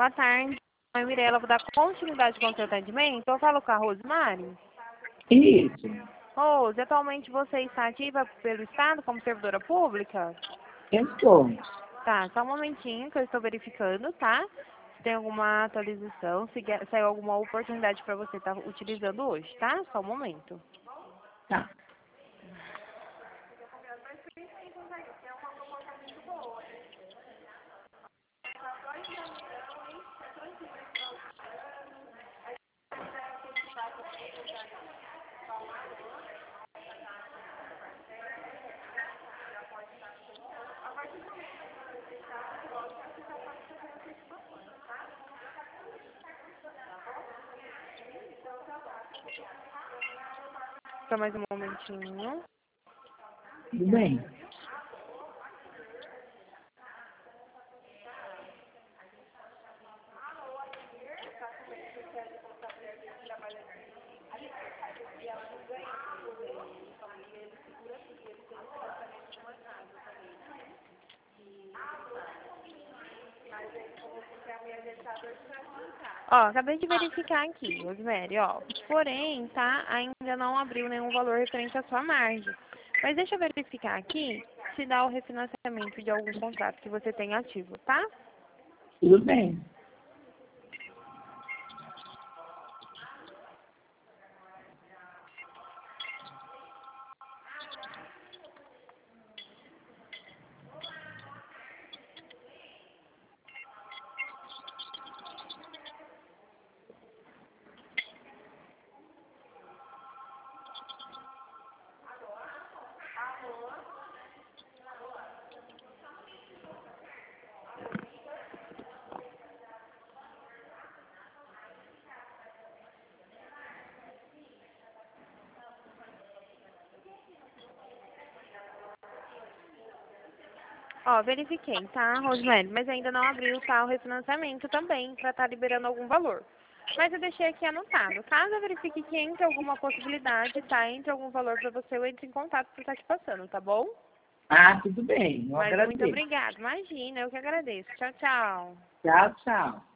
Boa tarde. Oi, Mirela, vou dar continuidade com o seu atendimento. Eu falo com a Rosemary. Isso. Rose, atualmente você está ativa pelo Estado como servidora pública? Eu estou. Tá, só um momentinho que eu estou verificando, tá? Se tem alguma atualização, se saiu alguma oportunidade para você estar utilizando hoje, tá? Só um momento. Tá. Só mais um momentinho. Tudo bem. Ó, acabei de verificar aqui, Rosemary, ó. Porém, tá, ainda não abriu nenhum valor referente à sua margem. Mas deixa eu verificar aqui se dá o refinanciamento de algum contrato que você tem ativo, tá? Tudo bem. Ó, verifiquei, tá, Rosemary? Mas ainda não abriu, tá, o refinanciamento também, pra estar liberando algum valor. Mas eu deixei aqui anotado. Caso eu verifique que entre alguma possibilidade, tá, entre algum valor pra você, eu entro em contato pra estar te passando, tá bom? Ah, tudo bem. Eu Mas muito agradeço. obrigada. Imagina, eu que agradeço. Tchau, tchau. Tchau, tchau.